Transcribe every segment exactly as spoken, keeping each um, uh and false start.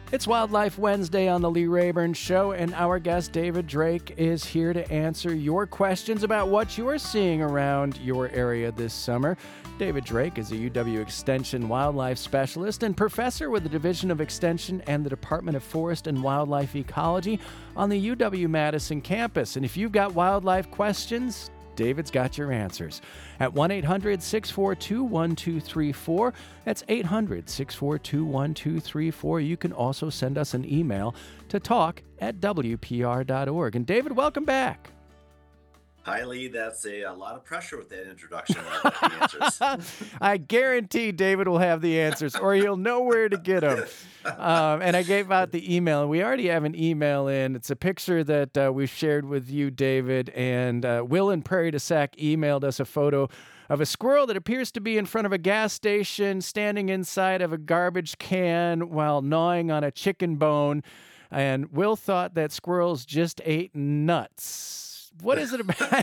It's Wildlife Wednesday on the Lee Rayburn Show, and our guest David Drake is here to answer your questions about what you're seeing around your area this summer. David Drake is a U W Extension wildlife specialist and professor with the Division of Extension and the Department of Forest and Wildlife Ecology on the U W-Madison campus. And if you've got wildlife questions, David's got your answers at one eight hundred, six four two, one two three four. That's eight hundred, six four two, one two three four. You can also send us an email to talk at w p r dot org. And David, welcome back. Hi, Lee. That's a, a lot of pressure with that introduction. The answers. I guarantee David will have the answers, or he'll know where to get them. Um, and I gave out the email, and we already have an email in. It's a picture that uh, we've shared with you, David. And uh, Will in Prairie du Sac emailed us a photo of a squirrel that appears to be in front of a gas station, standing inside of a garbage can while gnawing on a chicken bone. And Will thought that squirrels just ate nuts. What is it about?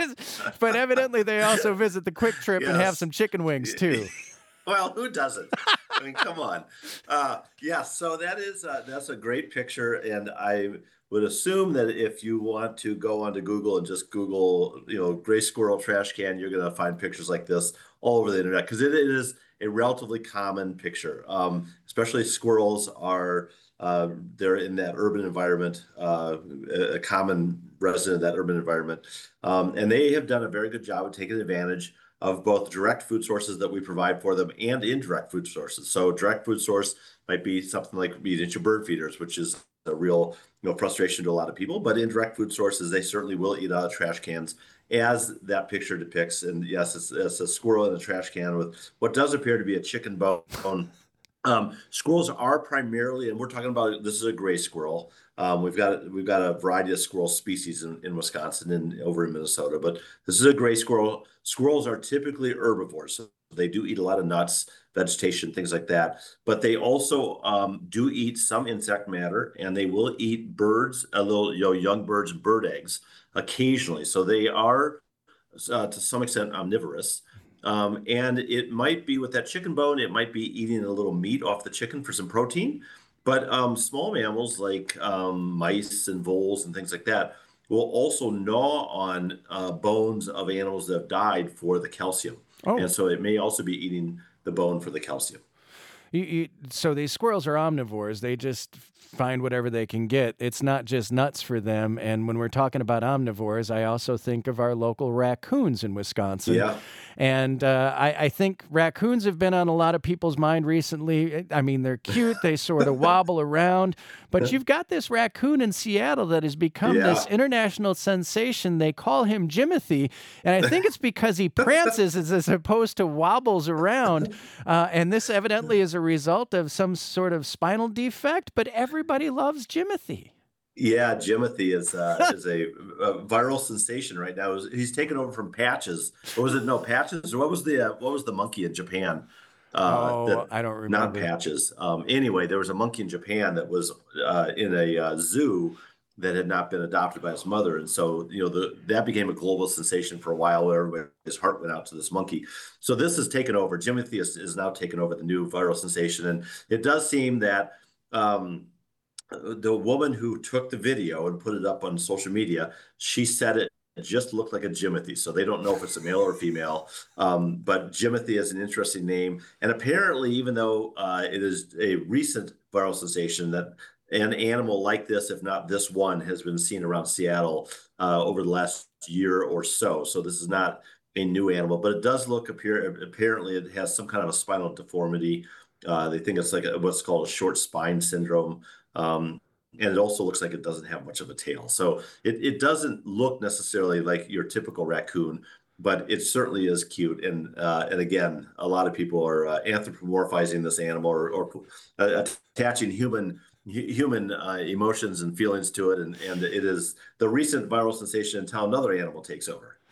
But evidently they also visit the Quick Trip yes. and have some chicken wings too. Well, who doesn't? I mean, come on. Uh, yeah, so that is uh, that's a great picture, and I would assume that if you want to go onto Google and just Google, you know, gray squirrel trash can, you're going to find pictures like this all over the internet because it, it is a relatively common picture. Um, especially squirrels are uh, they're in that urban environment, uh, a common resident of that urban environment, um, and they have done a very good job of taking advantage of both direct food sources that we provide for them and indirect food sources. So direct food source might be something like eating your bird feeders, which is a real you know, frustration to a lot of people. But indirect food sources, they certainly will eat out of trash cans, as that picture depicts. And yes, it's, it's a squirrel in a trash can with what does appear to be a chicken bone. Um, squirrels are primarily, and we're talking about, this is a gray squirrel. Um, we've got we've got a variety of squirrel species in, in Wisconsin and over in Minnesota, but this is a gray squirrel. Squirrels are typically herbivores, so they do eat a lot of nuts, vegetation, things like that. But they also um, do eat some insect matter, and they will eat birds, a little you know young birds, bird eggs occasionally. So they are uh, to some extent omnivorous. Um, and it might be with that chicken bone, it might be eating a little meat off the chicken for some protein. But um, small mammals like um, mice and voles and things like that will also gnaw on uh, bones of animals that have died for the calcium. Oh. And so it may also be eating the bone for the calcium. You, you, so these squirrels are omnivores. They just find whatever they can get. It's not just nuts for them. And when we're talking about omnivores, I also think of our local raccoons in Wisconsin. Yeah. And uh, I, I think raccoons have been on a lot of people's mind recently. I mean, they're cute. They sort of wobble around. But you've got this raccoon in Seattle that has become yeah. this international sensation. They call him Jimothy. And I think it's because he prances as, as opposed to wobbles around. Uh, and this evidently is a result of some sort of spinal defect. But everybody loves Jimothy. Yeah, Jimothy is uh, is a, a viral sensation right now. He's taken over from Patches. What was it? No, Patches. What was the uh, what was the monkey in Japan? Uh, oh, that, I don't remember. Not Patches. Um, anyway, there was a monkey in Japan that was uh, in a uh, zoo that had not been adopted by his mother, and so you know the that became a global sensation for a while. Where everybody's heart went out to this monkey. So this has taken over. Jimothy is, is now taken over the new viral sensation, and it does seem that. Um, The woman who took the video and put it up on social media, she said it just looked like a Jimothy. So they don't know if it's a male or female. Um, but Jimothy is an interesting name. And apparently, even though uh, it is a recent viral sensation, that an animal like this, if not this one, has been seen around Seattle uh, over the last year or so. So this is not a new animal, but it does look appear. Apparently, it has some kind of a spinal deformity. Uh, they think it's like a, what's called a short spine syndrome. Um, and it also looks like it doesn't have much of a tail. So it, it doesn't look necessarily like your typical raccoon, but it certainly is cute. And uh, and again, a lot of people are uh, anthropomorphizing this animal or, or uh, attaching human human uh, emotions and feelings to it. And, and it is the recent viral sensation until another animal takes over.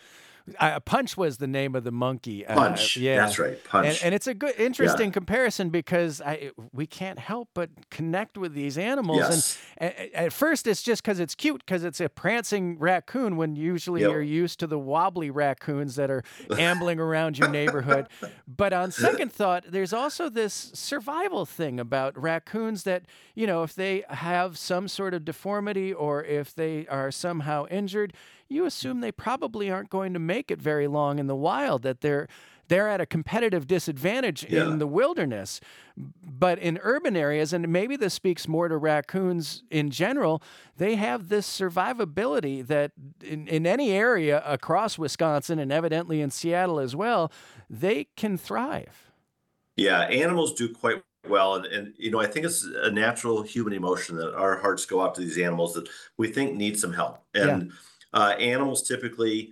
Uh, Punch was the name of the monkey. Uh, Punch. yeah. That's right. Punch. And, and it's a good, interesting Yeah. comparison because I we can't help but connect with these animals. Yes. And a- at first, it's just because it's cute, because it's a prancing raccoon when usually Yep. you're used to the wobbly raccoons that are ambling around your neighborhood. But on second thought, there's also this survival thing about raccoons that, you know, if they have some sort of deformity or if they are somehow injured, you assume they probably aren't going to make it very long in the wild, that they're they're at a competitive disadvantage Yeah. in the wilderness. But in urban areas, and maybe this speaks more to raccoons in general, they have this survivability that in, in any area across Wisconsin and evidently in Seattle as well, they can thrive. Yeah, animals do quite well, and, and you know, I think it's a natural human emotion that our hearts go out to these animals that we think need some help. Yeah. And uh, animals typically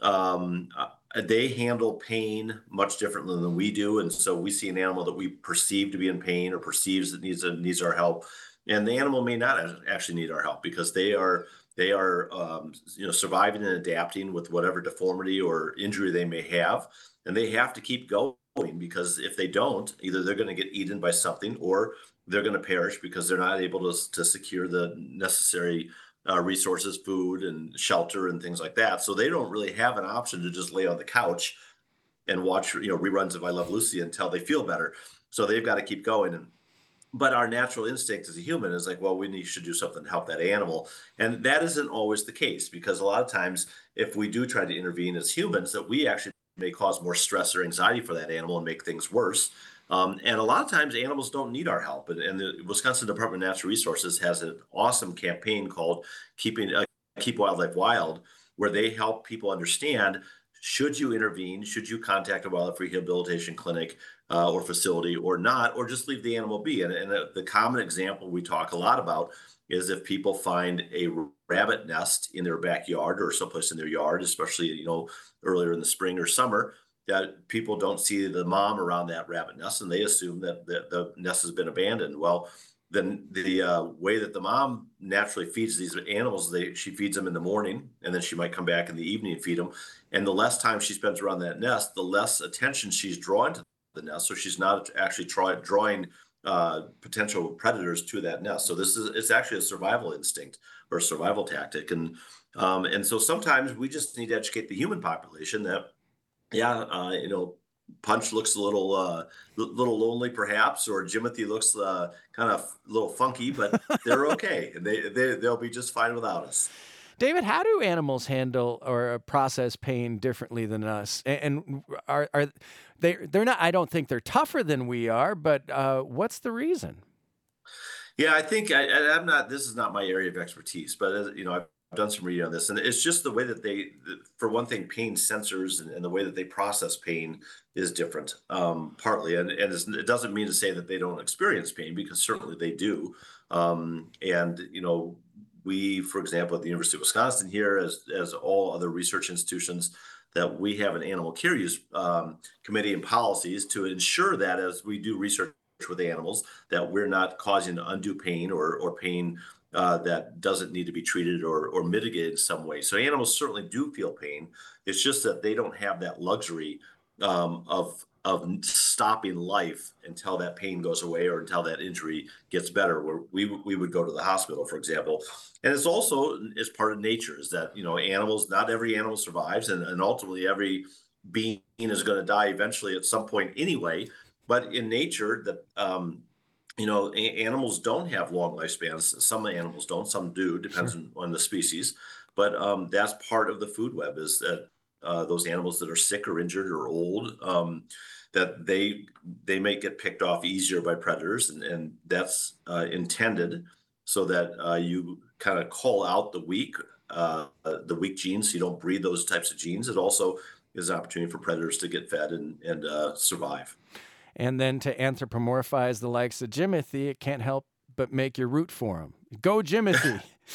um, uh, they handle pain much differently than we do, and so we see an animal that we perceive to be in pain or perceives that needs a, needs our help, and the animal may not actually need our help because they are they are um, you know surviving and adapting with whatever deformity or injury they may have, and they have to keep going because if they don't, either they're going to get eaten by something or they're going to perish because they're not able to, to secure the necessary uh, resources, food and shelter and things like that. So they don't really have an option to just lay on the couch and watch, you know, reruns of I Love Lucy until they feel better. So they've got to keep going. And but our natural instinct as a human is like, well, we need, should do something to help that animal. And that isn't always the case because a lot of times if we do try to intervene as humans, that we actually may cause more stress or anxiety for that animal and make things worse. Um, and a lot of times animals don't need our help. And, and the Wisconsin Department of Natural Resources has an awesome campaign called Keeping uh, Keep Wildlife Wild, where they help people understand, should you intervene? Should you contact a wildlife rehabilitation clinic uh, or facility or not, or just leave the animal be? And, and the, the common example we talk a lot about is if people find a rabbit nest in their backyard or someplace in their yard, especially, you know, earlier in the spring or summer, that people don't see the mom around that rabbit nest and they assume that the, the nest has been abandoned. Well, then the uh, way that the mom naturally feeds these animals, they she feeds them in the morning and then she might come back in the evening and feed them. And the less time she spends around that nest, the less attention she's drawn to the nest. So she's not actually try, drawing uh, potential predators to that nest. So this is, it's actually a survival instinct or a survival tactic. And, um, and so sometimes we just need to educate the human population that, yeah, uh, you know, Punch looks a little, uh, little lonely perhaps, or Jimothy looks uh, kind of a little funky, but they're okay. And they, they, they'll be just fine without us. David, how do animals handle or process pain differently than us? And, and are, are they, they're not, I don't think they're tougher than we are, but uh, what's the reason? Yeah, I think I, I'm not, this is not my area of expertise, but as, you know, I've done some reading on this, and it's just the way that they, for one thing, pain sensors and, and the way that they process pain is different, um, partly. And, and it's, it doesn't mean to say that they don't experience pain, because certainly they do. Um, and, you know, we, for example, at the University of Wisconsin here, as, as all other research institutions, that we have an animal care use um, committee and policies to ensure that as we do research with animals, that we're not causing undue pain or, or pain Uh, that doesn't need to be treated or, or mitigated in some way. So animals certainly do feel pain. It's just that they don't have that luxury um, of of stopping life until that pain goes away or until that injury gets better, where we we would go to the hospital, for example. And it's also is part of nature, is that, you know, animals, not every animal survives, and, and ultimately every being is going to die eventually at some point anyway. But in nature, that um, you know, a- animals don't have long lifespans. Some animals don't, some do, depends Sure. on, on the species. But um, that's part of the food web, is that uh, those animals that are sick or injured or old, um, that they they may get picked off easier by predators, and, and that's uh, intended so that uh, you kind of call out the weak, uh, the weak genes, so you don't breed those types of genes. It also is an opportunity for predators to get fed and, and uh, survive. And then to anthropomorphize the likes of Jimothy, it can't help but make you root for him. Go Jimothy.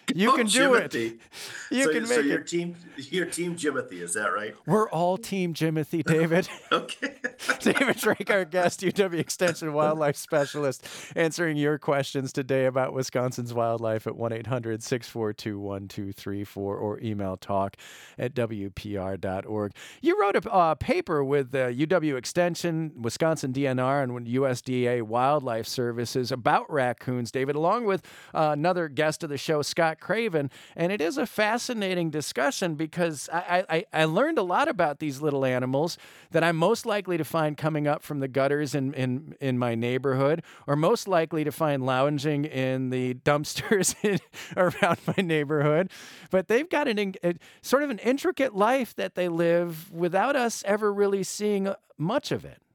You Oh, can do it. Jimothy. You So, can so make your it. team, your team Jimothy, is that right? We're all Team Jimothy, David. Okay. David Drake, our guest, U W Extension wildlife specialist, answering your questions today about Wisconsin's wildlife at one eight hundred six four two one two three four or email talk at W P R dot org. You wrote a uh, paper with uh, U W Extension, Wisconsin D N R, and U S D A Wildlife Services about raccoons, David, along with uh, another guest of the show, Scott Craven. And it is a fascinating discussion because I, I, I learned a lot about these little animals that I'm most likely to find coming up from the gutters in, in, in my neighborhood, or most likely to find lounging in the dumpsters in, around my neighborhood. But they've got an a, sort of an intricate life that they live without us ever really seeing much of it.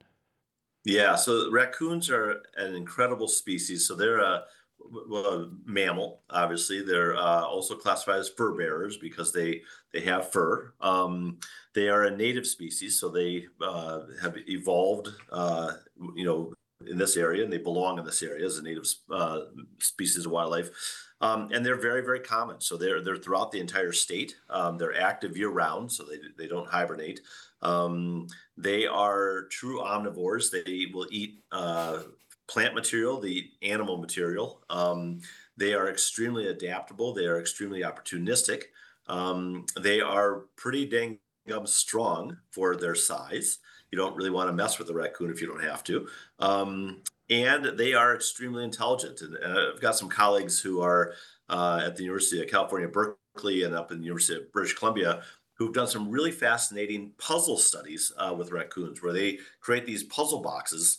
Yeah, so raccoons are an incredible species. So they're a, well, a mammal, obviously. They're uh, also classified as fur bearers because they they have fur. Um, they are a native species, so they uh, have evolved, uh, you know, in this area, and they belong in this area as a native uh, species of wildlife. Um, and they're very, very common. So they're they're throughout the entire state. Um, they're active year round, so they they don't hibernate. Um, they are true omnivores. They will eat uh, plant material, they eat animal material. Um, they are extremely adaptable. They are extremely opportunistic. Um, they are pretty dang gum strong for their size. You don't really want to mess with a raccoon if you don't have to. Um, and they are extremely intelligent. And uh, I've got some colleagues who are uh, at the University of California, Berkeley, and up in the University of British Columbia, who've done some really fascinating puzzle studies uh, with raccoons, where they create these puzzle boxes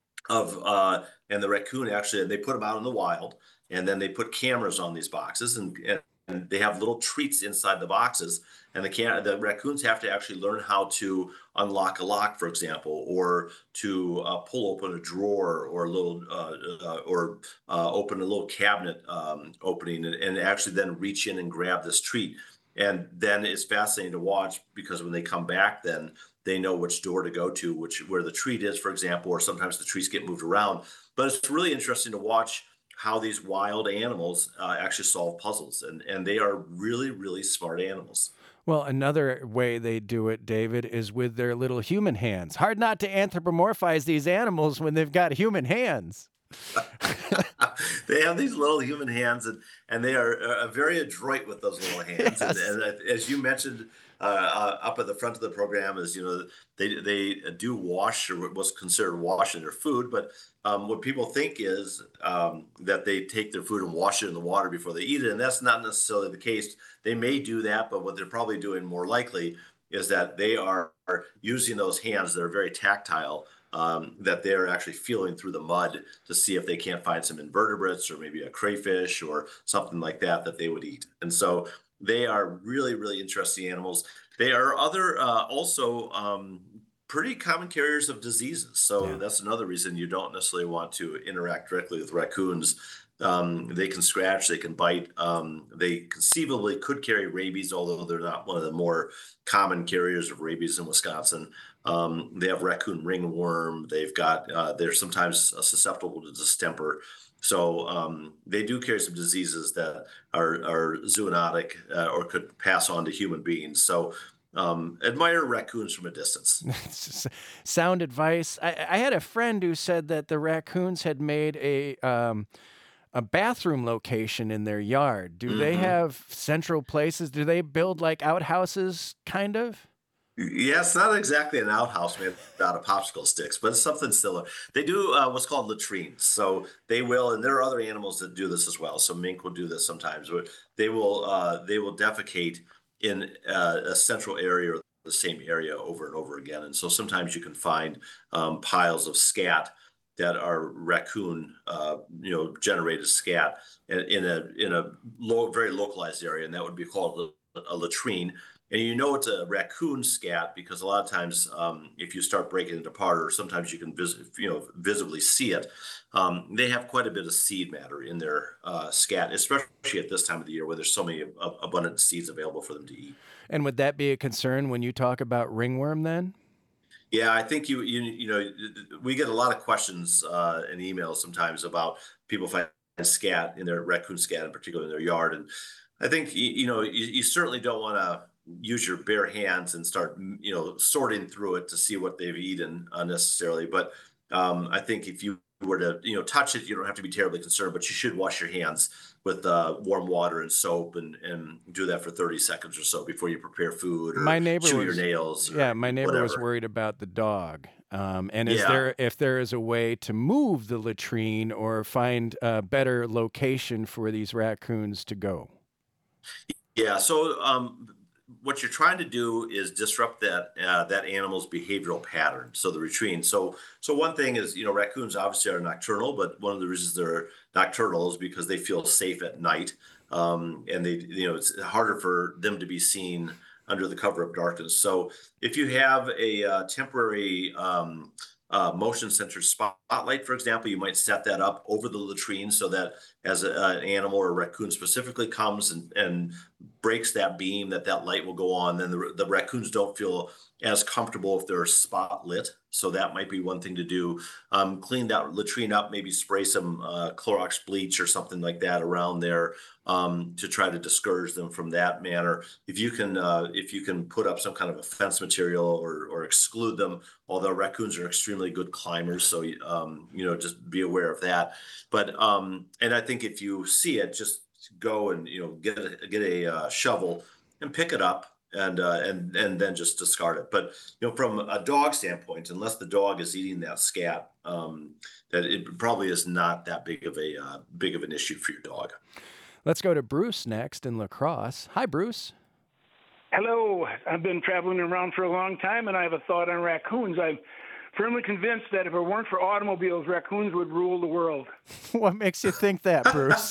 of, uh, and the raccoon actually, they put them out in the wild, and then they put cameras on these boxes, and, and they have little treats inside the boxes, and the can the raccoons have to actually learn how to unlock a lock, for example, or to uh, pull open a drawer, or a little, uh, uh, or uh, open a little cabinet um, opening, and, and actually then reach in and grab this treat. And then it's fascinating to watch because when they come back, then they know which door to go to, which where the treat is, for example, or sometimes the treats get moved around. But it's really interesting to watch how these wild animals uh, actually solve puzzles, and and they are really, really smart animals. Well, another way they do it, David, is with their little human hands. Hard not to anthropomorphize these animals when they've got human hands. They have these little human hands, and and they are uh, very adroit with those little hands. Yes. And, and uh, as you mentioned uh, uh, up at the front of the program, is you know they they do wash, or what's considered washing their food, but um, what people think is um, that they take their food and wash it in the water before they eat it, and that's not necessarily the case. They may do that, but what they're probably doing more likely is that they are using those hands that are very tactile, um, that they're actually feeling through the mud to see if they can't find some invertebrates or maybe a crayfish or something like that that they would eat. And so they are really, really interesting animals. They are other uh, also um, pretty common carriers of diseases. So Yeah. that's another reason you don't necessarily want to interact directly with raccoons. Um, they can scratch, they can bite. Um, they conceivably could carry rabies, although they're not one of the more common carriers of rabies in Wisconsin. Um, they have raccoon ringworm. They've got, uh, they're sometimes susceptible to distemper. So um, they do carry some diseases that are, are zoonotic uh, or could pass on to human beings. So um, admire raccoons from a distance. Sound advice. I, I had a friend who said that the raccoons had made a um, a bathroom location in their yard. Do mm-hmm. they have central places? Do they build like outhouses, kind of? Yes, not exactly an outhouse made out of popsicle sticks, but it's something similar. They do uh, what's called latrines. So they will, and there are other animals that do this as well. So mink will do this sometimes, but they will uh, they will defecate in uh, a central area or the same area over and over again. And so sometimes you can find um, piles of scat that are raccoon, uh, you know, generated scat in, in a in a low, very localized area, and that would be called a, a latrine. And you know it's a raccoon scat because a lot of times, um, if you start breaking it apart, or sometimes you can vis- you know visibly see it, um, they have quite a bit of seed matter in their uh, scat, especially at this time of the year where there's so many uh, abundant seeds available for them to eat. And would that be a concern when you talk about ringworm then? Yeah, I think you you you know we get a lot of questions uh, and emails sometimes about people finding scat in their raccoon scat in particular in their yard. And I think you, you know you, you certainly don't want to use your bare hands and start you know sorting through it to see what they've eaten unnecessarily. But um, I think if you were to you know touch it, you don't have to be terribly concerned, but you should wash your hands with uh, warm water and soap, and and do that for thirty seconds or so before you prepare food My or neighbor chew your was, nails yeah, or my neighbor was whatever. worried about the dog. Um, and is Yeah. there, if there is a way to move the latrine or find a better location for these raccoons to go? Yeah, so um, what you're trying to do is disrupt that uh, that animal's behavioral pattern. So the retrieving. So so one thing is, you know, raccoons obviously are nocturnal, but one of the reasons they're nocturnal is because they feel safe at night, um, and they, you know, it's harder for them to be seen under the cover of darkness. So if you have a uh, temporary um, uh, motion sensor spotlight, for example, you might set that up over the latrine so that as a, an animal or a raccoon specifically comes and, and breaks that beam, that that light will go on. Then the, the raccoons don't feel as comfortable if they're spot lit. So that might be one thing to do. Um, clean that latrine up, maybe spray some uh, Clorox bleach or something like that around there, um, to try to discourage them from that manner. If you can, uh, if you can put up some kind of a fence material or, or exclude them, although raccoons are extremely good climbers, so um, you know, just be aware of that. But um, and I think if you see it, just go and you know get a, get a uh, shovel and pick it up, and uh, and and then just discard it. But you know, from a dog standpoint, unless the dog is eating that scat, um, that it probably is not that big of a uh, big of an issue for your dog. Let's go to Bruce next in La Crosse. Hi, Bruce. Hello. I've been traveling around for a long time, and I have a thought on raccoons. I'm firmly convinced that if it weren't for automobiles, raccoons would rule the world. What makes you think that, Bruce?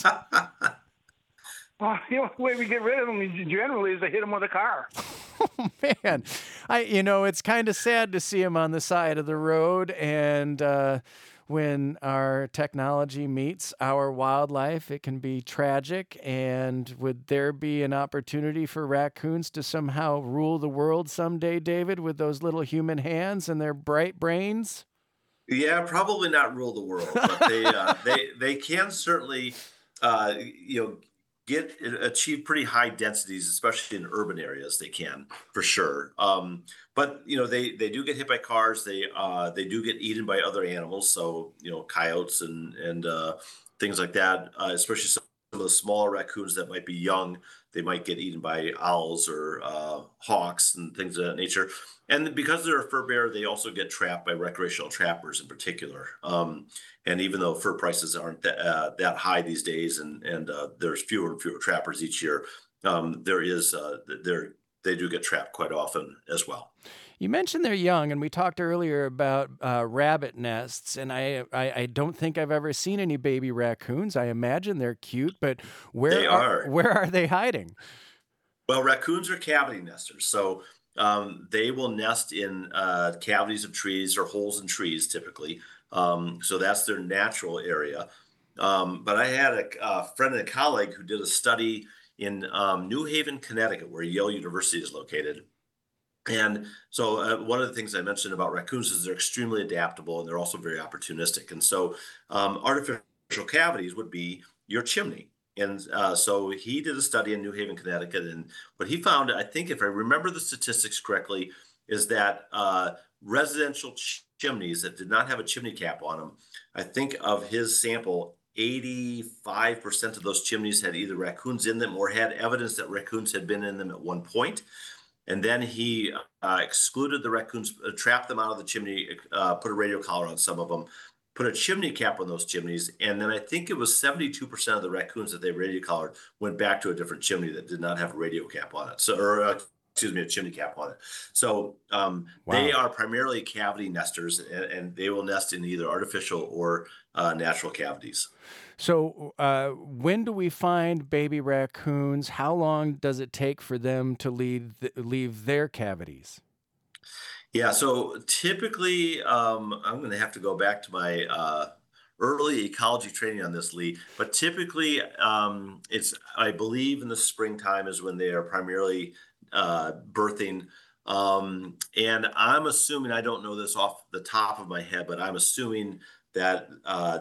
Well, you know, the way we get rid of them generally is to hit them with a car. Oh, man, I you know it's kind of sad to see them on the side of the road, and uh, when our technology meets our wildlife, it can be tragic. And would there be an opportunity for raccoons to somehow rule the world someday, David, with those little human hands and their bright brains? Yeah, probably not rule the world, but they uh, they they can certainly uh, you know get achieve pretty high densities, especially in urban areas. They can for sure, um, but you know they they do get hit by cars. They uh, they do get eaten by other animals, so you know coyotes and and uh, things like that. Uh, especially some of the smaller raccoons that might be young, they might get eaten by owls or uh, hawks and things of that nature. And because they're a fur bearer, they also get trapped by recreational trappers in particular. Um, and even though fur prices aren't that, uh, that high these days, and and uh, there's fewer and fewer trappers each year, um, there is uh, there they do get trapped quite often as well. You mentioned they're young, and we talked earlier about uh, rabbit nests, and I, I I don't think I've ever seen any baby raccoons. I imagine they're cute, but They where are are. where are they hiding? Well, raccoons are cavity nesters, so um, they will nest in uh, cavities of trees or holes in trees typically. Um, so that's their natural area. Um, but I had a, a friend and a colleague who did a study in um, New Haven, Connecticut, where Yale University is located. And so, uh, one of the things I mentioned about raccoons is they're extremely adaptable and they're also very opportunistic. And so, um, artificial cavities would be your chimney. And uh, so, he did a study in New Haven, Connecticut. And what he found, I think, if I remember the statistics correctly, is that uh, residential ch- chimneys that did not have a chimney cap on them, I think of his sample, eighty-five percent of those chimneys had either raccoons in them or had evidence that raccoons had been in them at one point. And then he uh, excluded the raccoons, uh, trapped them out of the chimney, uh, put a radio collar on some of them, put a chimney cap on those chimneys. And then I think it was seventy-two percent of the raccoons that they radio collared went back to a different chimney that did not have a radio cap on it. So, or uh, excuse me, a chimney cap on it. So um, they Wow. are primarily cavity nesters, and, and they will nest in either artificial or uh, natural cavities. So, uh, when do we find baby raccoons? How long does it take for them to leave th- leave their cavities? Yeah, so typically, um, I'm going to have to go back to my uh, early ecology training on this, Lee. But typically, um, it's I believe in the springtime is when they are primarily uh, birthing. Um, and I'm assuming I don't know this off the top of my head, but I'm assuming that uh,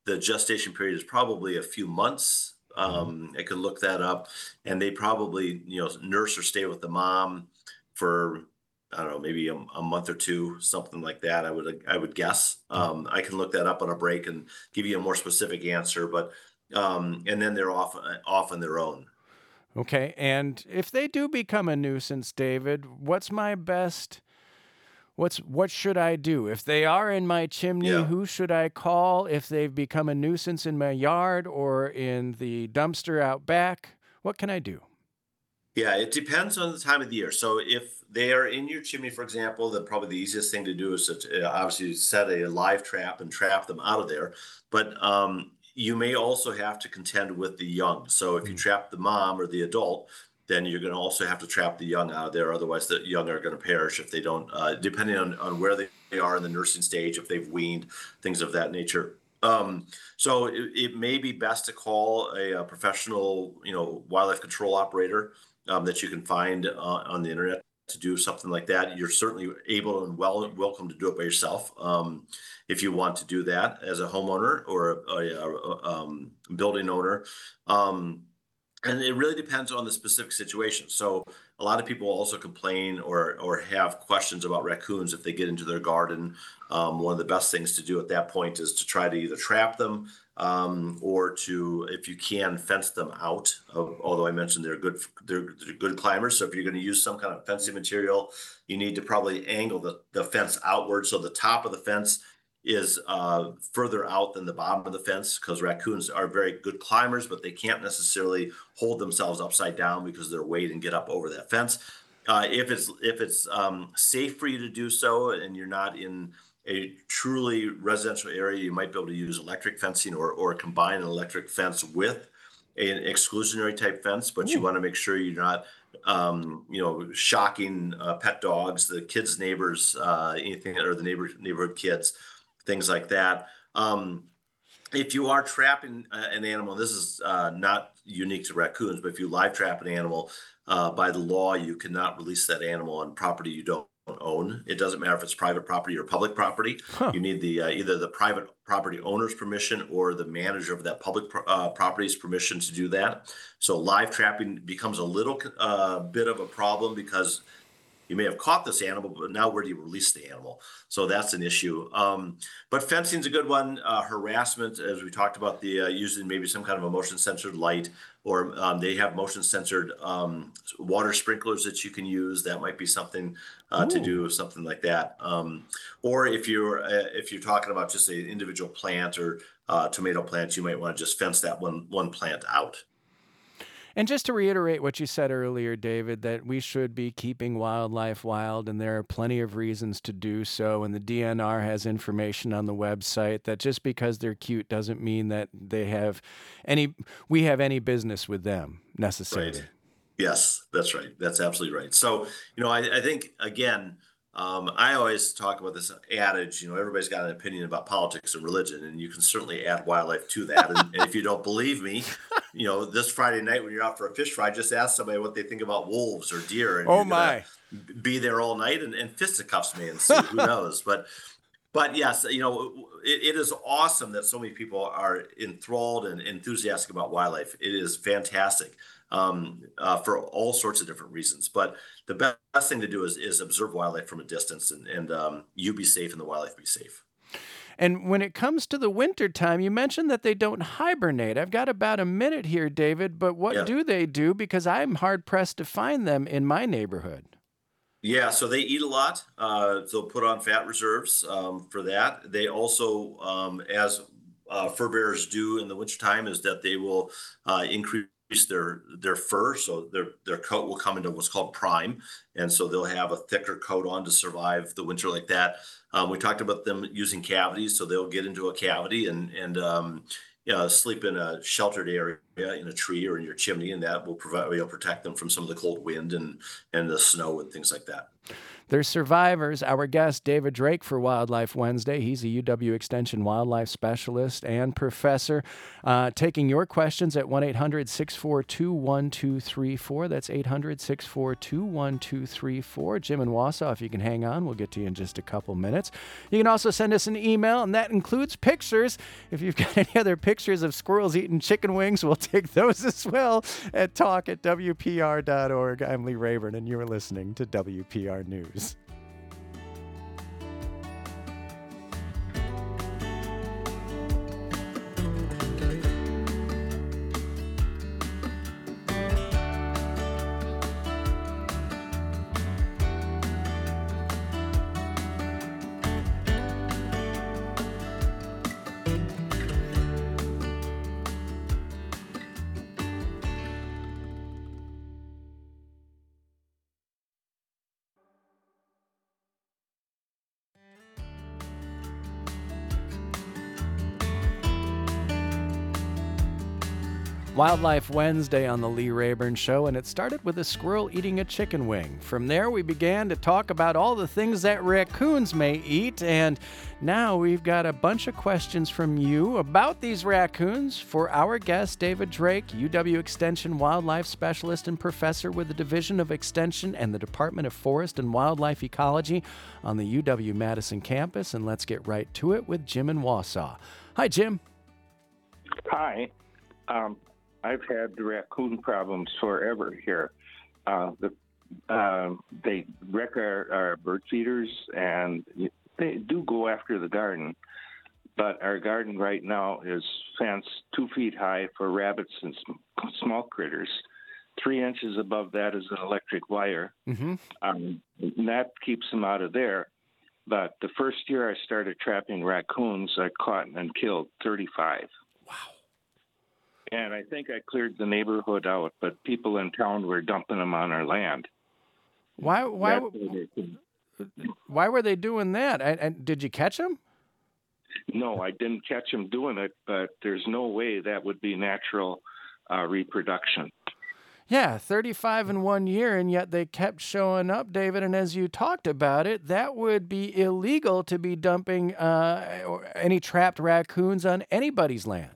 the gestation period is probably a few months. Um, I could look that up, and they probably, you know, nurse or stay with the mom for, I don't know, maybe a, a month or two, something like that. I would I would guess. Um, I can look that up on a break and give you a more specific answer, but um, and then they're off off on their own. Okay. And if they do become a nuisance, David, what's my best what's what should I do? If they are in my chimney, Yeah. who should I call? If they've become a nuisance in my yard or in the dumpster out back, what can I do? Yeah, it depends on the time of the year. So if they are in your chimney, for example, then probably the easiest thing to do is to uh, obviously set a live trap and trap them out of there. But um, you may also have to contend with the young. So if you Mm. trap the mom or the adult, then you're going to also have to trap the young out of there. Otherwise, the young are going to perish if they don't, uh, depending on, on where they they are in the nursing stage, if they've weaned, things of that nature. Um, so it, it may be best to call a, a professional, you know, wildlife control operator um, that you can find uh, on the internet to do something like that. You're certainly able and well welcome to do it by yourself um, if you want to do that as a homeowner or a, a, a um, building owner. Um, and it really depends on the specific situation. So a lot of people also complain or or have questions about raccoons if they get into their garden. Um, one of the best things to do at that point is to try to either trap them um, or to, if you can, fence them out. Uh, although I mentioned they're good, they're, they're good climbers. So if you're going to use some kind of fencing material, you need to probably angle the, the fence outward so the top of the fence is uh, further out than the bottom of the fence, because raccoons are very good climbers, but they can't necessarily hold themselves upside down because of their weight and get up over that fence. Uh, if it's if it's um, safe for you to do so, and you're not in a truly residential area, you might be able to use electric fencing or or combine an electric fence with an exclusionary type fence. But you Ooh. want to make sure you're not, um, you know, shocking uh, pet dogs, the kids' neighbors, uh, anything, or the neighbor neighborhood kids, things like that. Um, if you are trapping uh, an animal, this is uh, not unique to raccoons, but if you live trap an animal, uh, by the law, you cannot release that animal on property you don't own. It doesn't matter if it's private property or public property. Huh. You need the uh, either the private property owner's permission or the manager of that public pro- uh, property's permission to do that. So live trapping becomes a little uh, bit of a problem because you may have caught this animal, but now where do you release the animal? So that's an issue. Um, but fencing's a good one. Uh, harassment, as we talked about, the uh, using maybe some kind of a motion censored light, or um, they have motion censored um, water sprinklers that you can use. That might be something uh, to Ooh. do, something like that. Um, or if you're uh, if you're talking about just an individual plant or uh, tomato plants, you might want to just fence that one one plant out. And just to reiterate what you said earlier, David, that we should be keeping wildlife wild, and there are plenty of reasons to do so. And the D N R has information on the website that just because they're cute doesn't mean that they have any, we have any business with them necessarily. Right. Yes, that's right. That's absolutely right. So, you know, I, I think, again, um, I always talk about this adage, you know, everybody's got an opinion about politics and religion, and you can certainly add wildlife to that. And, and if you don't believe me, you know, this Friday night when you're out for a fish fry, just ask somebody what they think about wolves or deer, and Oh you're my. gonna be there all night, and, and fisticuffs may ensue. Who knows? But but yes, you know, it, it is awesome that so many people are enthralled and enthusiastic about wildlife. It is fantastic um, uh, for all sorts of different reasons. But the best, best thing to do is, is observe wildlife from a distance, and, and um, you be safe and the wildlife be safe. And when it comes to the winter time, you mentioned that they don't hibernate. I've got about a minute here, David, but what Yeah. do they do? Because I'm hard pressed to find them in my neighborhood. Yeah, so they eat a lot. Uh, they'll put on fat reserves um, for that. They also, um, as uh, fur bearers do in the wintertime, is that they will uh, increase their their fur, so their their coat will come into what's called prime, and so they'll have a thicker coat on to survive the winter like that. Um, we talked about them using cavities, so they'll get into a cavity and and um, you know, sleep in a sheltered area in a tree or in your chimney, and that will provide, you know, protect them from some of the cold wind and and the snow and things like that. They're survivors. Our guest, David Drake, for Wildlife Wednesday. He's a U W Extension wildlife specialist and professor. Uh, taking your questions at one eight hundred six four two one two three four. That's eight hundred six four two one two three four. Jim in Wausau, if you can hang on, we'll get to you in just a couple minutes. You can also send us an email, and that includes pictures. If you've got any other pictures of squirrels eating chicken wings, we'll take those as well at talk at W P R dot org. I'm Lee Rayburn, and you are listening to W P R News. Wildlife Wednesday on the Lee Rayburn Show, and it started with a squirrel eating a chicken wing. From there, we began to talk about all the things that raccoons may eat, and now we've got a bunch of questions from you about these raccoons for our guest, David Drake, U W Extension wildlife specialist and professor with the Division of Extension and the Department of Forest and Wildlife Ecology on the U W-Madison campus. And let's get right to it with Jim in Wausau. Hi, Jim. Hi. Um, I've had the raccoon problems forever here. Uh, the, uh, they wreck our, our bird feeders, and they do go after the garden. But our garden right now is fenced two feet high for rabbits and sm- small critters. Three inches above that is an electric wire. Mm-hmm. Um, and that keeps them out of there. But the first year I started trapping raccoons, I caught and killed thirty-five. Wow. And I think I cleared the neighborhood out, but people in town were dumping them on our land. Why? Why? Why were they doing that? And, and did you catch them? No, I didn't catch them doing it, but there's no way that would be natural uh, reproduction. Yeah, thirty-five in one year, and yet they kept showing up, David. And as you talked about it, that would be illegal to be dumping uh, any trapped raccoons on anybody's land.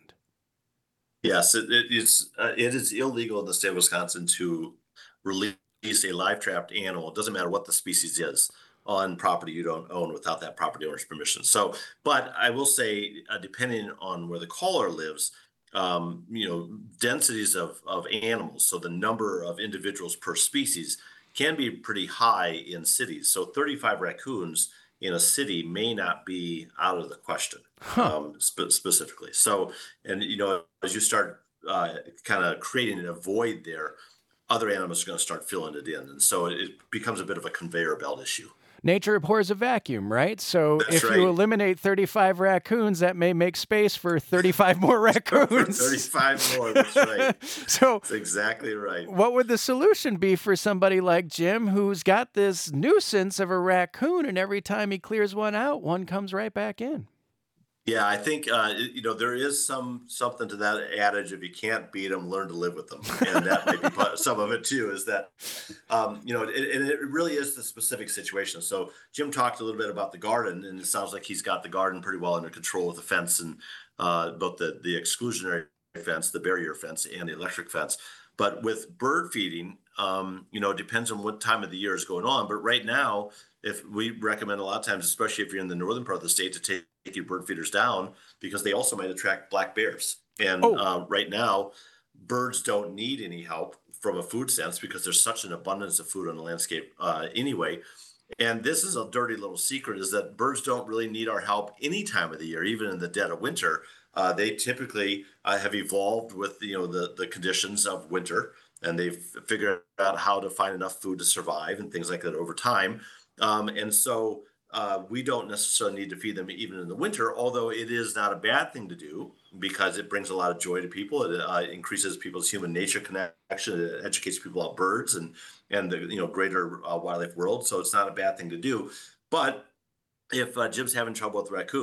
Yes, it, it, it's uh, it is illegal in the state of Wisconsin to release a live trapped animal. It doesn't matter what the species is on property you don't own without that property owner's permission. So, but I will say, uh, depending on where the caller lives, um, you know, densities of of animals, so the number of individuals per species can be pretty high in cities. So, thirty-five raccoons in a city may not be out of the question, huh. um, spe- specifically. So, and you know, as you start uh, kind of creating a void there, other animals are going to start filling it in, and so it becomes a bit of a conveyor belt issue. Nature abhors a vacuum, right? So That's if right. you eliminate thirty-five raccoons, that may make space for thirty-five more raccoons. thirty-five more, that's right. So that's exactly right. What would the solution be for somebody like Jim who's got this nuisance of a raccoon, and every time he clears one out, one comes right back in? Yeah, I think, uh, you know, there is some something to that adage, if you can't beat them, learn to live with them. And that might be part, some of it too, is that, um, you know, it, and it really is the specific situation. So Jim talked a little bit about the garden, and it sounds like he's got the garden pretty well under control with the fence and uh, both the, the exclusionary fence, the barrier fence, and the electric fence. But with bird feeding, um, you know, it depends on what time of the year is going on. But right now, if we recommend a lot of times, especially if you're in the northern part of the state, to take your bird feeders down, because they also might attract black bears. And oh. uh, right now, birds don't need any help from a food sense because there's such an abundance of food on the landscape uh, anyway. And this is a dirty little secret, is that birds don't really need our help any time of the year, even in the dead of winter. Uh, they typically uh, have evolved with, you know, the, the conditions of winter, and they've figured out how to find enough food to survive and things like that over time. Um, and so uh, we don't necessarily need to feed them even in the winter, although it is not a bad thing to do because it brings a lot of joy to people. It uh, increases people's human nature connection. It educates people about birds and and the you know greater uh, wildlife world. So it's not a bad thing to do. But if uh, Jim's having trouble with raccoons,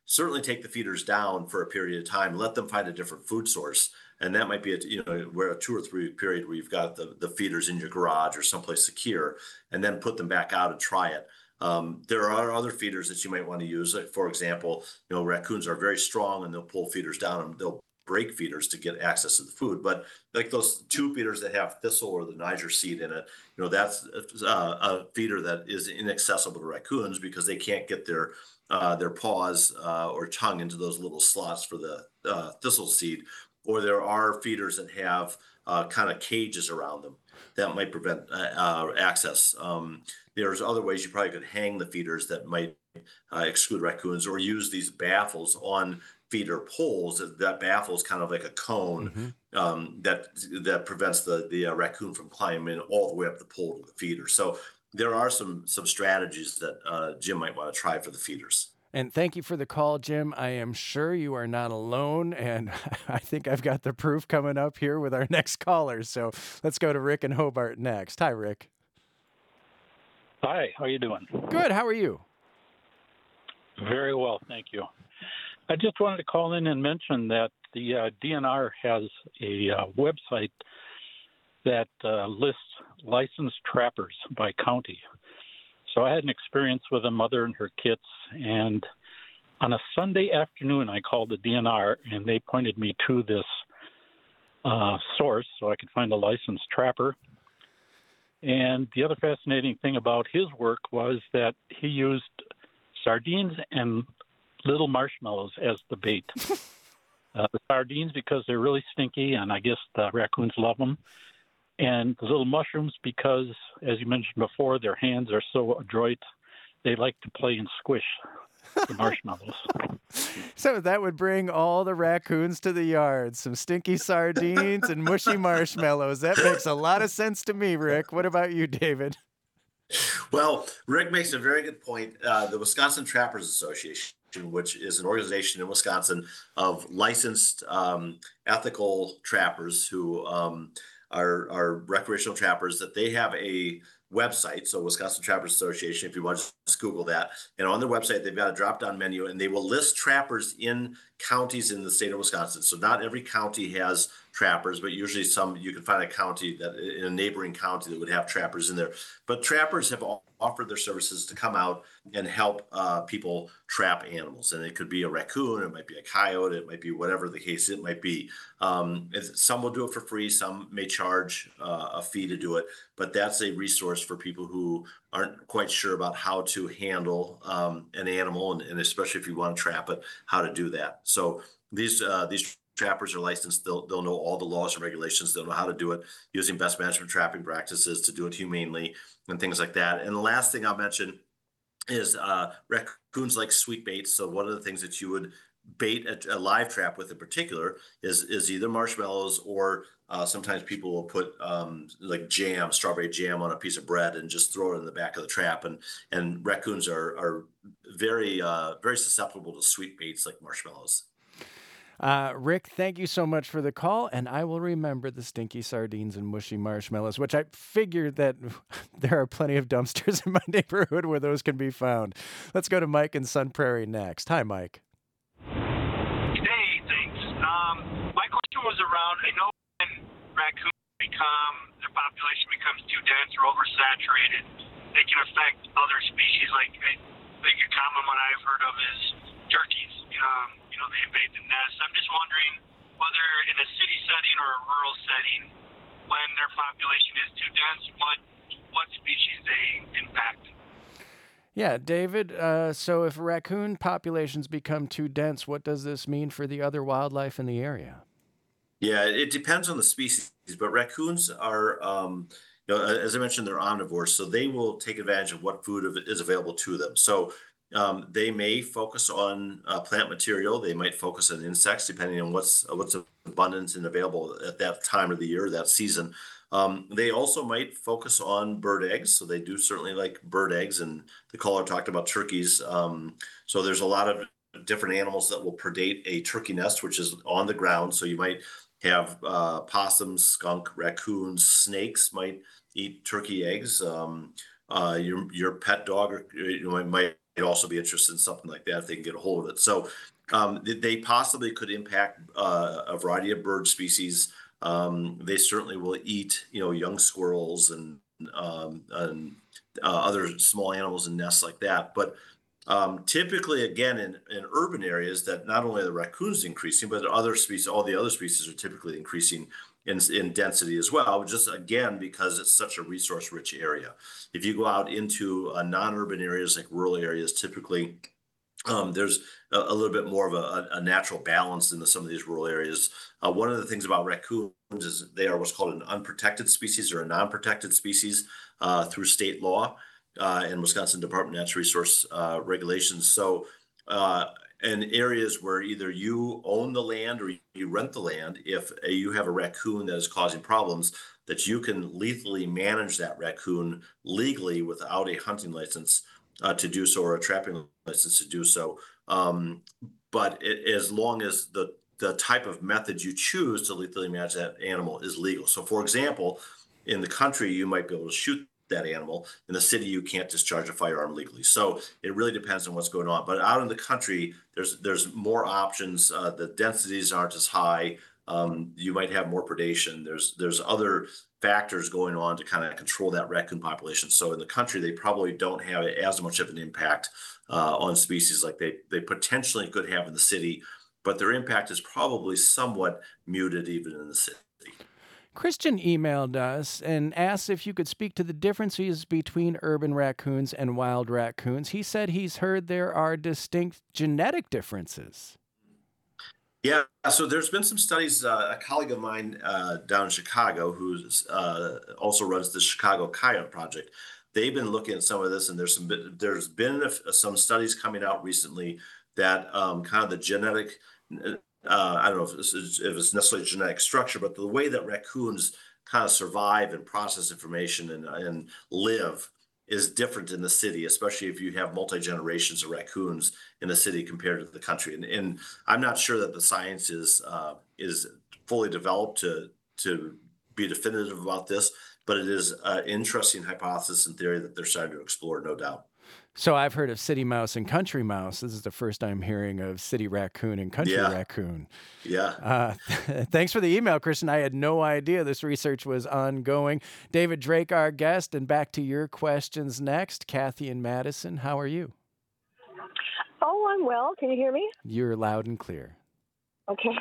certainly take the feeders down for a period of time, let them find a different food source. And that might be a, you know, where a two or three week period where you've got the, the feeders in your garage or someplace secure, and then put them back out and try it. Um, there are other feeders that you might want to use. Like, for example, you know, raccoons are very strong and they'll pull feeders down and they'll break feeders to get access to the food. But like those two feeders that have thistle or the Niger seed in it, you know, that's a, a feeder that is inaccessible to raccoons because they can't get their uh, their paws uh, or tongue into those little slots for the uh, thistle seed. Or there are feeders that have uh, kind of cages around them that might prevent uh, uh, access. Um, there's other ways you probably could hang the feeders that might uh, exclude raccoons, or use these baffles on feeder poles. That, that baffle is kind of like a cone mm-hmm. um, that that prevents the the uh, raccoon from climbing all the way up the pole to the feeder. So there are some some strategies that uh, Jim might want to try for the feeders. And thank you for the call, Jim. I am sure you are not alone, and I think I've got the proof coming up here with our next caller. So let's go to Rick and Hobart next. Hi, Rick. Hi, how you doing? Good. How are you? Very well, thank you. I just wanted to call in and mention that the uh, D N R has a uh, website that uh, lists licensed trappers by county. So I had an experience with a mother and her kits, and on a Sunday afternoon, I called the D N R, and they pointed me to this uh, source so I could find a licensed trapper. And the other fascinating thing about his work was that he used sardines and little marshmallows as the bait. uh, the sardines because they're really stinky, and I guess the raccoons love them. And the little mushrooms because, as you mentioned before, their hands are so adroit, they like to play and squish the marshmallows. So that would bring all the raccoons to the yard. Some stinky sardines and mushy marshmallows. That makes a lot of sense to me, Rick. What about you, David? Well, Rick makes a very good point. Uh, the Wisconsin Trappers Association, which is an organization in Wisconsin of licensed um, ethical trappers who um, are, are recreational trappers, that they have a website. So Wisconsin Trappers Association, if you want to just Google that. And on their website, they've got a drop-down menu, and they will list trappers in counties in the state of Wisconsin. So not every county has trappers, but usually some, you can find a county that in a neighboring county that would have trappers in there. But trappers have offered their services to come out and help uh, people trap animals. And it could be a raccoon, it might be a coyote, it might be whatever the case it might be. Um, some will do it for free, some may charge uh, a fee to do it, but that's a resource for people who aren't quite sure about how to handle um, an animal, and, and especially if you want to trap it, how to do that. So these uh, these trappers are licensed. They'll they'll know all the laws and regulations. They'll know how to do it using best management trapping practices to do it humanely and things like that. And the last thing I'll mention is uh, raccoons like sweet baits. So one of the things that you would bait a, a live trap with in particular is is either marshmallows, or uh, sometimes people will put um, like jam, strawberry jam on a piece of bread and just throw it in the back of the trap. And and raccoons are are very uh, very susceptible to sweet baits like marshmallows. Uh, Rick, thank you so much for the call, and I will remember the stinky sardines and mushy marshmallows, which I figured that there are plenty of dumpsters in my neighborhood where those can be found. Let's go to Mike in Sun Prairie next. Hi, Mike. Hey, thanks. Um, my question was around, I know when raccoons become, their population becomes too dense or oversaturated, they can affect other species. Like, I think a common one I've heard of is turkeys. Um, you know, they invade the nest. I'm just wondering whether in a city setting or a rural setting, when their population is too dense, what what species they impact. Yeah, David, uh, so if raccoon populations become too dense, what does this mean for the other wildlife in the area? Yeah, it depends on the species, but raccoons are, um, you know, as I mentioned, they're omnivores, so they will take advantage of what food is available to them. So um, they may focus on uh, plant material. They might focus on insects, depending on what's what's abundant and available at that time of the year, that season. Um, they also might focus on bird eggs. So they do certainly like bird eggs. And the caller talked about turkeys. Um, so there's a lot of different animals that will predate a turkey nest, which is on the ground. So you might have uh, possums, skunk, raccoons, snakes might eat turkey eggs. Um, uh, your your pet dog or, you know, might also be interested in something like that if they can get a hold of it. So um, they possibly could impact uh, a variety of bird species. Um, they certainly will eat, you know, young squirrels and um, and uh, other small animals and nests like that. But um, typically, again, in, in urban areas, that not only are the raccoons increasing, but other species, all the other species are typically increasing in, in density as well, just again, because it's such a resource-rich area. If you go out into uh, non-urban areas, like rural areas, typically um, there's a, a little bit more of a, a natural balance in the, some of these rural areas. Uh, one of the things about raccoons is they are what's called an unprotected species or a non-protected species uh, through state law uh, and Wisconsin Department of Natural Resource uh, regulations. So uh, in areas where either you own the land or you rent the land, if a, you have a raccoon that is causing problems, that you can lethally manage that raccoon legally without a hunting license uh, to do so, or a trapping license to do so. Um, but it, as long as the the type of method you choose to lethally manage that animal is legal. So for example, in the country, you might be able to shoot that animal. In the city, you can't discharge a firearm legally. So it really depends on what's going on. But out in the country, there's there's more options. Uh, the densities aren't as high. Um, you might have more predation. There's there's other factors going on to kind of control that raccoon population. So in the country, they probably don't have as much of an impact uh, on species like they they potentially could have in the city, but their impact is probably somewhat muted even in the city. Christian emailed us and asked if you could speak to the differences between urban raccoons and wild raccoons. He said he's heard there are distinct genetic differences. Yeah, so there's been some studies. Uh, a colleague of mine uh, down in Chicago, who uh, also runs the Chicago Coyote Project, they've been looking at some of this, and there's some there's been some studies coming out recently that um, kind of the genetic. Uh, I don't know if it's, if it's necessarily genetic structure, but the way that raccoons kind of survive and process information and, and live is different in the city, especially if you have multi-generations of raccoons in the city compared to the country. And, and I'm not sure that the science is uh, is fully developed to, to be definitive about this, but it is an interesting hypothesis and theory that they're starting to explore, no doubt. So I've heard of city mouse and country mouse. This is the first I'm hearing of city raccoon and country yeah. raccoon. Yeah. Uh, thanks for the email, Christian. I had no idea this research was ongoing. David Drake, our guest, and back to your questions next. Kathy and Madison, how are you? Oh, I'm well. Can you hear me? You're loud and clear. Okay.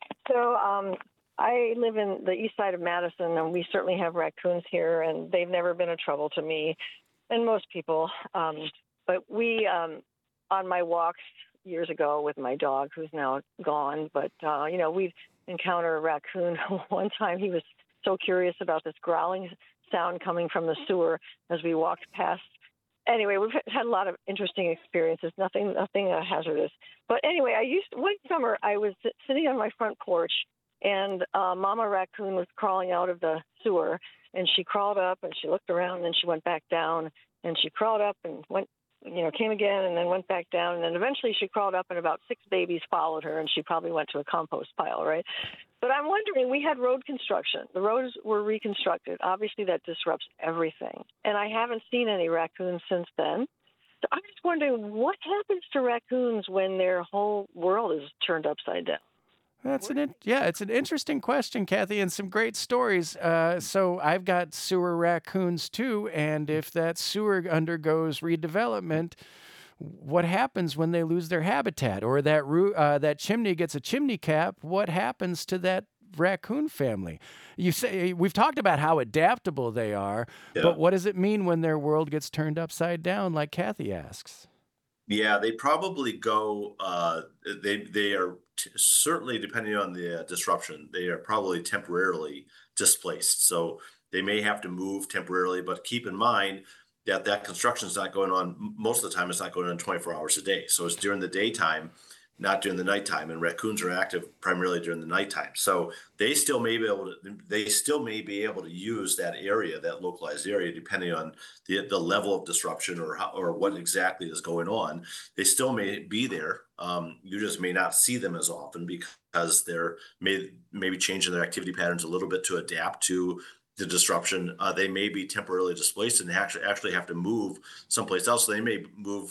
So um, I live in the east side of Madison, and we certainly have raccoons here, and they've never been a trouble to me and most people. Um, but we, um, on my walks years ago with my dog, who's now gone, but, uh, you know, we'd encounter a raccoon. One time he was so curious about this growling sound coming from the sewer as we walked past. Anyway, we've had a lot of interesting experiences, nothing nothing uh, hazardous. But anyway, I used one summer, I was sitting on my front porch, and uh, Mama Raccoon was crawling out of the sewer. And she crawled up and she looked around and then she went back down, and she crawled up and went, you know, came again and then went back down. And then eventually she crawled up and about six babies followed her, and she probably went to a compost pile, right? But I'm wondering, we had road construction. The roads were reconstructed. Obviously that disrupts everything. And I haven't seen any raccoons since then. So I'm just wondering, what happens to raccoons when their whole world is turned upside down? That's an in, yeah, it's an interesting question, Kathy, and some great stories. Uh, so I've got sewer raccoons too, and if that sewer undergoes redevelopment, what happens when they lose their habitat, or that roo- uh, that chimney gets a chimney cap? What happens to that raccoon family? You say we've talked about how adaptable they are, yeah. But what does it mean when their world gets turned upside down, like Kathy asks? Yeah, they probably go. Uh, they they are t- certainly, depending on the uh, disruption, they are probably temporarily displaced. So they may have to move temporarily, but keep in mind that that construction is not going on. Most of the time, it's not going on twenty-four hours a day. So it's during the daytime, not during the nighttime. And raccoons are active primarily during the nighttime. So they still may be able to. They still may be able to use that area, that localized area, depending on the the level of disruption or how, or what exactly is going on. They still may be there. Um, you just may not see them as often because they're may maybe changing their activity patterns a little bit to adapt to the disruption. Uh, they may be temporarily displaced and actually actually have to move someplace else. So they may move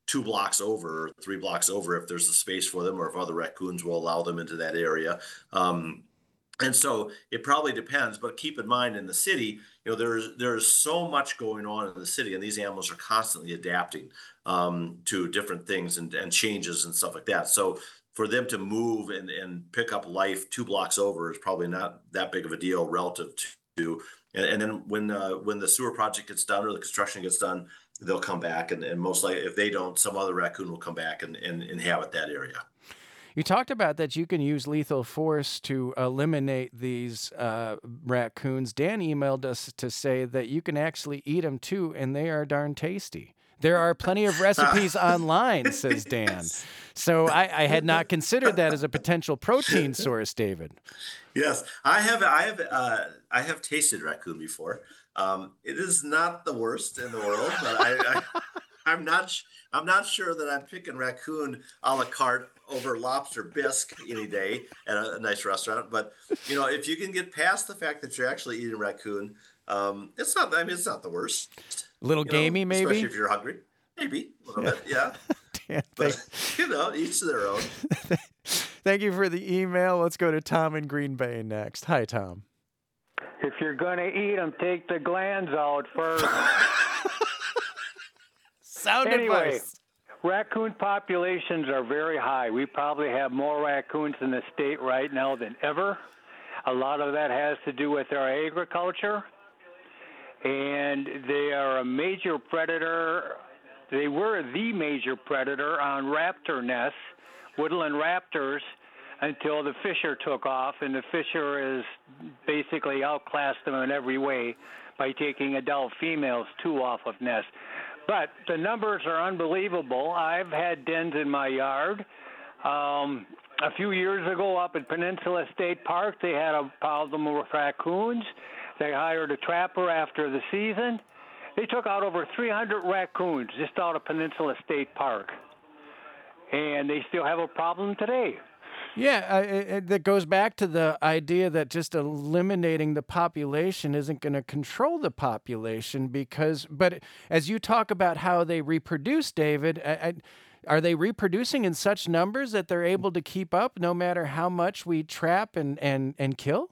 two blocks over, or three blocks over, if there's a space for them, or if other raccoons will allow them into that area. Um, and so it probably depends, but keep in mind in the city, you know, there's there's so much going on in the city, and these animals are constantly adapting um, to different things and, and changes and stuff like that. So for them to move and, and pick up life two blocks over is probably not that big of a deal relative to, and, and then when uh, when the sewer project gets done or the construction gets done, they'll come back, and, and most likely, if they don't, some other raccoon will come back and, and inhabit that area. You talked about that you can use lethal force to eliminate these uh, raccoons. Dan emailed us to say that you can actually eat them too, and they are darn tasty. There are plenty of recipes online, says Dan. Yes. So I, I had not considered that as a potential protein source, David. Yes, I have. I have. Uh, I have tasted raccoon before. Um, it is not the worst in the world, but I, I, I'm not. I'm not sure that I'm picking raccoon a la carte over lobster bisque any day at a, a nice restaurant. But you know, if you can get past the fact that you're actually eating raccoon, um, it's not. I mean, it's not the worst. A little you gamey, know, maybe. Especially if you're hungry, maybe a little bit. Yeah. Dan, But thank, you know, each to their own. thank you for the email. Let's go to Tom in Green Bay next. Hi, Tom. If you're going to eat them, take the glands out first. Sound Anyway. advice. Raccoon populations are very high. We probably have more raccoons in the state right now than ever. A lot of that has to do with our agriculture, and they are a major predator. They were the major predator on raptor nests, woodland raptors, until the Fisher took off, and the Fisher has basically outclassed them in every way by taking adult females too off of nests. But the numbers are unbelievable. I've had dens in my yard. Um, a few years ago up at Peninsula State Park, they had a problem with raccoons. They hired a trapper after the season. They took out over three hundred raccoons just out of Peninsula State Park. And they still have a problem today. Yeah, uh, it, it- that goes back to the idea that just eliminating the population isn't going to control the population because, but as you talk about how they reproduce, David, I, I, are they reproducing in such numbers that they're able to keep up no matter how much we trap and, and, and kill?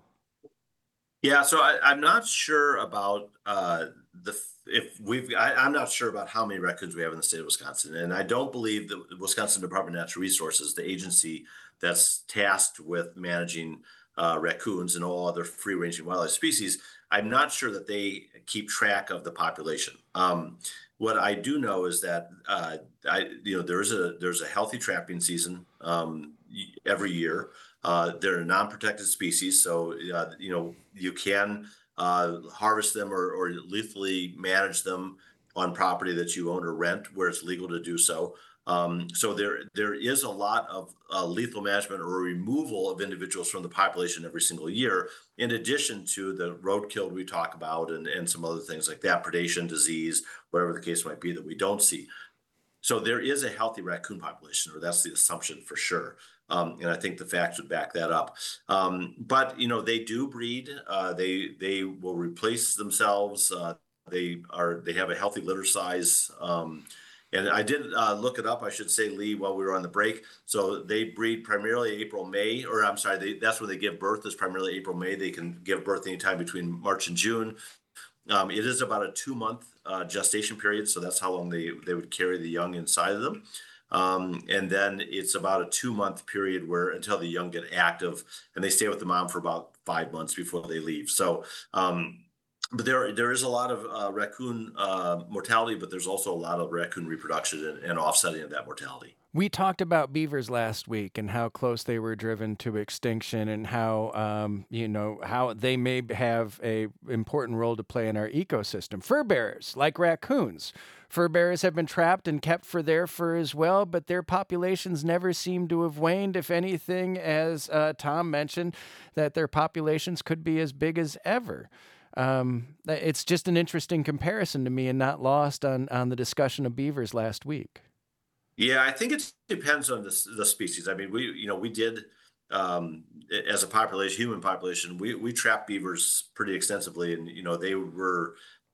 Yeah, so I, I'm not sure about uh, the if we've. I, I'm not sure about how many raccoons we have in the state of Wisconsin, and I don't believe the Wisconsin Department of Natural Resources, the agency that's tasked with managing uh, raccoons and all other free-ranging wildlife species. I'm not sure that they keep track of the population. Um, what I do know is that uh, I, you know, there's a there's a healthy trapping season um, y- every year. Uh, they're a non-protected species, so uh, you know you can uh, harvest them or, or lethally manage them on property that you own or rent, where it's legal to do so. Um, so there there is a lot of uh, lethal management or removal of individuals from the population every single year, in addition to the roadkill we talk about and, and some other things like that, predation, disease, whatever the case might be that we don't see. So there is a healthy raccoon population, or that's the assumption for sure. Um, and I think the facts would back that up. Um, but you know, they do breed. Uh, they they will replace themselves. Uh, they are they have a healthy litter size. Um, and I did uh, look it up, I should say, Lee, while we were on the break. So they breed primarily April, May, or I'm sorry, they, that's when they give birth, is primarily April, May. They can give birth anytime between March and June. Um, it is about a two-month uh, gestation period, so that's how long they, they would carry the young inside of them. Um, and then it's about a two-month period where until the young get active, and they stay with the mom for about five months before they leave. So, um, but there there is a lot of uh, raccoon uh, mortality, but there's also a lot of raccoon reproduction and, and offsetting of that mortality. We talked about beavers last week and how close they were driven to extinction, and how um, you know how they may have a important role to play in our ecosystem. Fur bearers, like raccoons, fur bearers have been trapped and kept for their fur as well, but their populations never seem to have waned. If anything, as uh, Tom mentioned, that their populations could be as big as ever. Um, it's just an interesting comparison to me, and not lost on on the discussion of beavers last week. Yeah, I think it depends on the, the species. I mean, we, you know, we did, um, as a population, human population, we, we trapped beavers pretty extensively, and, you know, they were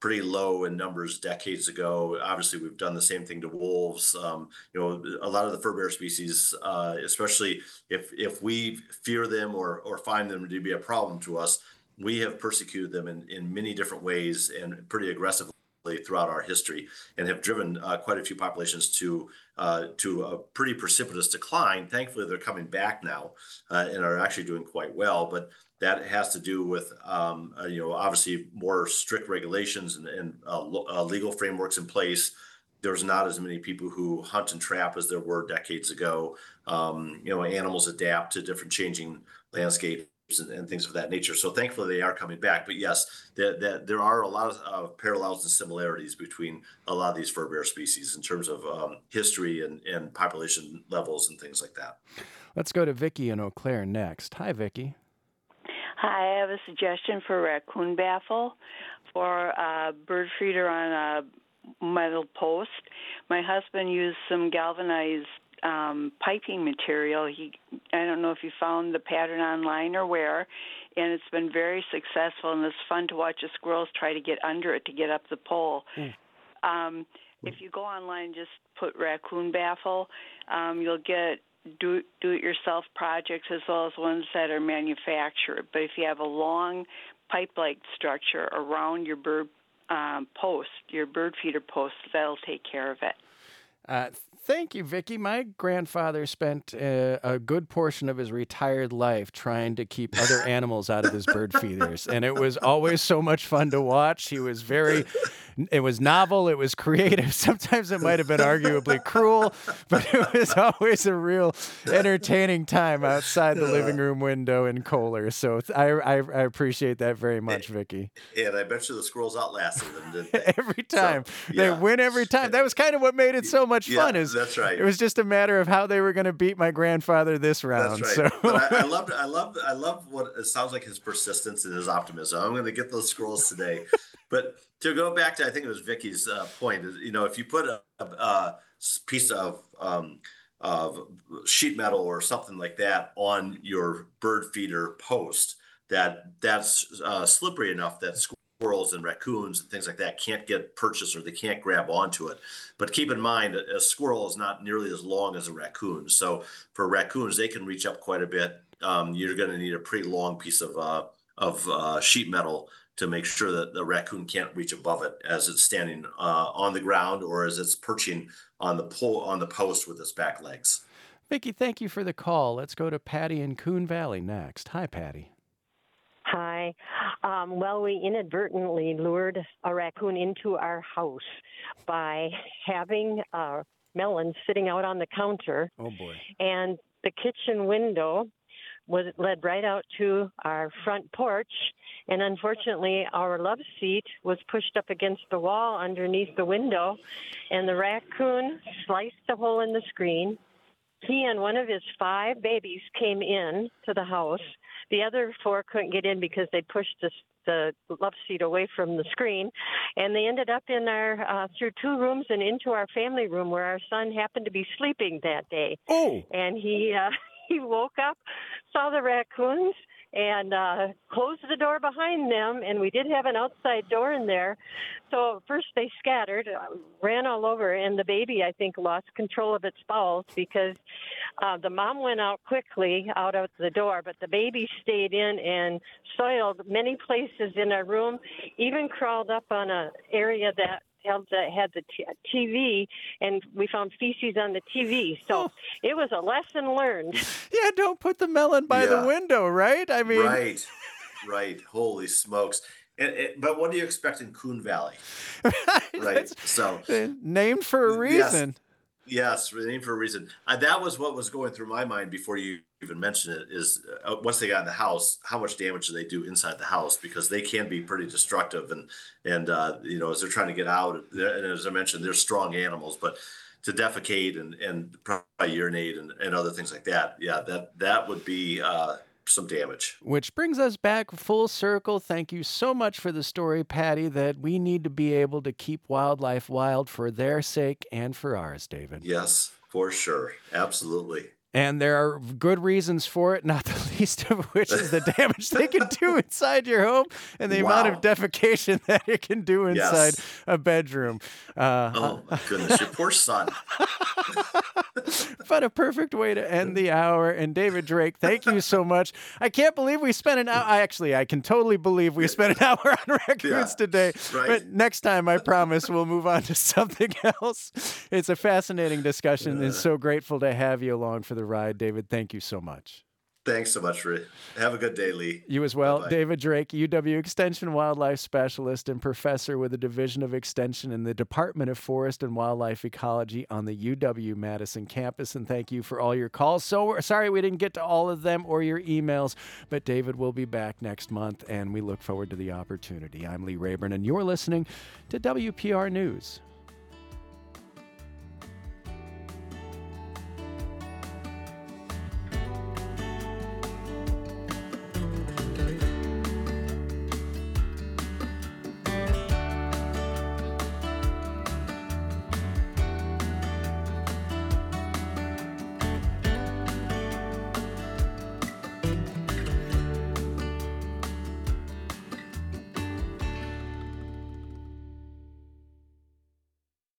pretty low in numbers decades ago. Obviously, we've done the same thing to wolves. Um, you know, a lot of the fur bear species, uh, especially if if we fear them or or find them to be a problem to us, we have persecuted them in, in many different ways and pretty aggressively throughout our history, and have driven uh, quite a few populations to uh, to a pretty precipitous decline. Thankfully, they're coming back now uh, and are actually doing quite well. But that has to do with, um, uh, you know, obviously more strict regulations and, and uh, lo- uh, legal frameworks in place. There's not as many people who hunt and trap as there were decades ago. Um, you know, animals adapt to different changing landscapes and, and things of that nature. So thankfully they are coming back. But yes, that there, there are a lot of uh, parallels and similarities between a lot of these fur bear species in terms of um, history and, and population levels and things like that. Let's go to Vicki in Eau Claire next. Hi, Vicki. Hi, I have a suggestion for raccoon baffle for a bird feeder on a metal post. My husband used some galvanized um, piping material. He, I don't know if you found the pattern online or where, and it's been very successful, and it's fun to watch the squirrels try to get under it to get up the pole. Mm. Um, if you go online, just put raccoon baffle, um, you'll get do do-it-yourself projects as well as ones that are manufactured. But if you have a long pipe-like structure around your bird um, post, your bird feeder post, that'll take care of it. Uh, thank you, Vicki. My grandfather spent uh, a good portion of his retired life trying to keep other animals out of his bird feeders, and it was always so much fun to watch. He was very, it was novel, it was creative. Sometimes it might have been arguably cruel, but it was always a real entertaining time outside the living room window in Kohler. So I, I, I appreciate that very much, Vicki. And I bet you the squirrels outlasted them, didn't they? Every time. So, yeah. They win every time. That was kind of what made it so much fun. Yeah, is that's right. It was just a matter of how they were going to beat my grandfather this round. That's right. So. But I, I love, I love, I love what it sounds like his persistence and his optimism. I'm going to get those squirrels today. But to go back to, I think it was Vicki's uh, point. Is, you know, if you put a, a, a piece of um, of sheet metal or something like that on your bird feeder post, that that's uh, slippery enough that squirrels and raccoons and things like that can't get purchased or they can't grab onto it. But keep in mind, a squirrel is not nearly as long as a raccoon. So for raccoons, they can reach up quite a bit. Um, you're going to need a pretty long piece of uh, of uh, sheet metal to make sure that the raccoon can't reach above it as it's standing uh, on the ground or as it's perching on the pole on the post with its back legs. Vicki, thank you for the call. Let's go to Patty in Coon Valley next. Hi, Patty. Hi. Um, well, we inadvertently lured a raccoon into our house by having uh, melons sitting out on the counter. Oh, boy. And the kitchen window was led right out to our front porch. And unfortunately, our love seat was pushed up against the wall underneath the window, and the raccoon sliced a hole in the screen. He and one of his five babies came in to the house. The other four couldn't get in because they pushed the, the love seat away from the screen. And they ended up in our, uh, through two rooms and into our family room where our son happened to be sleeping that day. Oh! And he, uh, he woke up, saw the raccoons, and uh, closed the door behind them, and we did have an outside door in there. So first they scattered, uh, ran all over, and the baby, I think, lost control of its bowels because uh, the mom went out quickly out of the door, but the baby stayed in and soiled many places in our room, even crawled up on an area that held the, had the t- TV, and we found feces on the T V. So oh. It was a lesson learned. Yeah, don't put the melon by yeah. the window, right? I mean, right, right. Holy smokes! And, and, but what do you expect in Coon Valley? Right. So named for a reason. Yes. Yes, named for a reason. Uh, that was what was going through my mind before you even mentioned it, is uh, once they got in the house, how much damage do they do inside the house? Because they can be pretty destructive. And, and uh, you know, as they're trying to get out, and as I mentioned, they're strong animals, but to defecate and, and probably urinate and, and other things like that, yeah, that, that would be uh, some damage. Which brings us back full circle. Thank you so much for the story, Patty, that we need to be able to keep wildlife wild for their sake and for ours, David. Yes, for sure. Absolutely. And there are good reasons for it, not the least of which is the damage they can do inside your home and the Wow. amount of defecation that it can do inside Yes. a bedroom. Uh, Oh my goodness, your poor son. But a perfect way to end the hour. And David Drake, thank you so much. I can't believe we spent an hour. I actually, I can totally believe we spent an hour on raccoons Yeah, today. right. But next time, I promise we'll move on to something else. It's a fascinating discussion. And so grateful to have you along for the ride, David. Thank you so much. Thanks so much, Ray. Have a good day, Lee. You as well. Bye-bye. David Drake, U W Extension Wildlife Specialist and Professor with the Division of Extension in the Department of Forest and Wildlife Ecology on the U W Madison campus. And thank you for all your calls. So sorry we didn't get to all of them or your emails, but David will be back next month, and we look forward to the opportunity. I'm Lee Rayburn, and you're listening to W P R News.